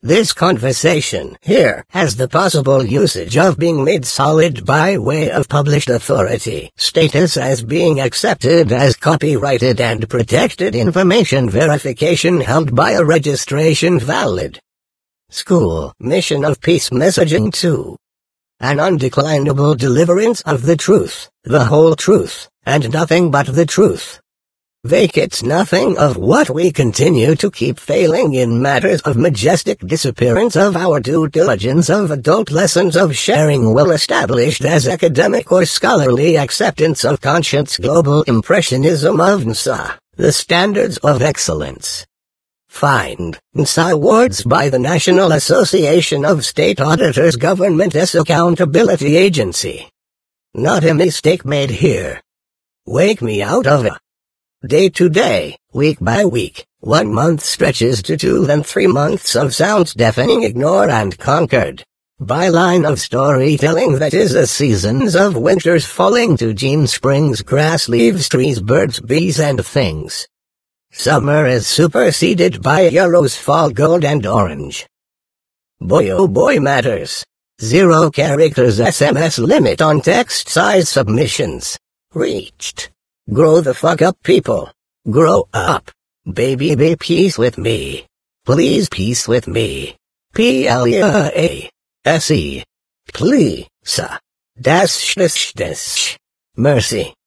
This conversation here has the possible usage of being made solid by way of published authority status as being accepted as copyrighted and protected information verification held by a registration valid. School mission of peace messaging 2. An undeclinable deliverance of the truth, the whole truth, and nothing but the truth. Vacates nothing of what we continue to keep failing in matters of majestic disappearance of our due diligence of adult lessons of sharing well established as academic or scholarly acceptance of conscience global impressionism of NSA, the standards of excellence. Find NSA awards by the National Association of State Auditors Government as Accountability Agency. Not a mistake made here. Wake me out of it. Day to day, week by week, 1 month stretches to 2 then 3 months of sound-deafening ignored and conquered. Byline of storytelling that is the seasons of winters falling to June springs grass leaves trees birds bees and things. Summer is superseded by yellows fall gold and orange. Boy oh boy matters. 0 characters SMS limit on text size submissions. Reached. Grow the fuck up, people. Grow up. Baby be peace with me. Please peace with me. Please. Please. Mercy.